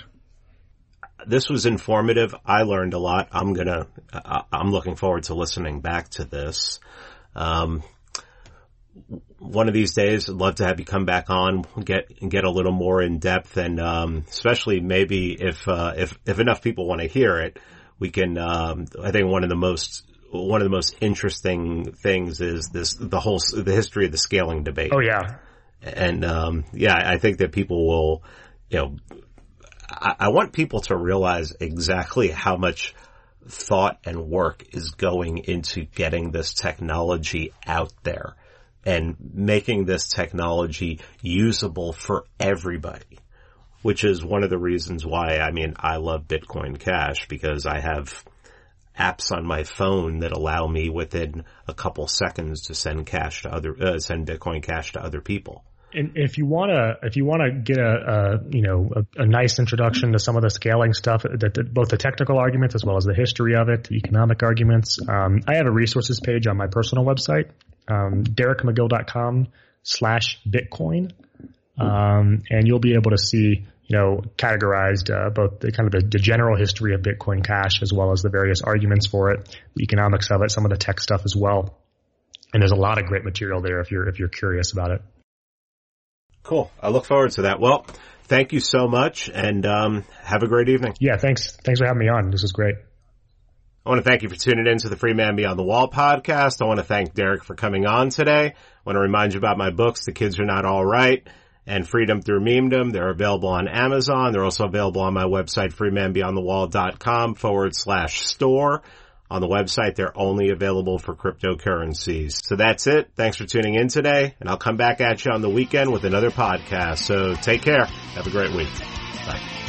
This was informative. I learned a lot. I'm gonna, I'm looking forward to listening back to this. Um, one of these days, I'd love to have you come back on, get get a little more in depth, and um, especially maybe if uh, if if enough people want to hear it, we can. Um, I think one of the most one of the most interesting things is this the whole the history of the scaling debate. Oh yeah, and um, yeah, I think that people will, you know, I, I want people to realize exactly how much thought and work is going into getting this technology out there and making this technology usable for everybody, which is one of the reasons why, I mean, I love Bitcoin Cash, because I have apps on my phone that allow me within a couple seconds to send cash to other, uh, send Bitcoin Cash to other people. And if you want to, if you want to get a, a you know, a, a nice introduction to some of the scaling stuff, that, that both the technical arguments as well as the history of it, the economic arguments, um, I have a resources page on my personal website, um, derekmcgill.com slash Bitcoin. Um, and you'll be able to see, you know, categorized, uh, both the kind of the, the general history of Bitcoin Cash as well as the various arguments for it, the economics of it, some of the tech stuff as well. And there's a lot of great material there if you're, if you're curious about it. Cool. I look forward to that. Well, thank you so much, and um, have a great evening. Yeah, thanks. Thanks for having me on. This was great. I want to thank you for tuning in to the Free Man Beyond the Wall podcast. I want to thank Derek for coming on today. I want to remind you about my books, The Kids Are Not All Right and Freedom Through Memedom. They're available on Amazon. They're also available on my website, freemanbeyondthewall.com forward slash store. On the website, they're only available for cryptocurrencies. So that's it. Thanks for tuning in today, and I'll come back at you on the weekend with another podcast. So take care. Have a great week. Bye.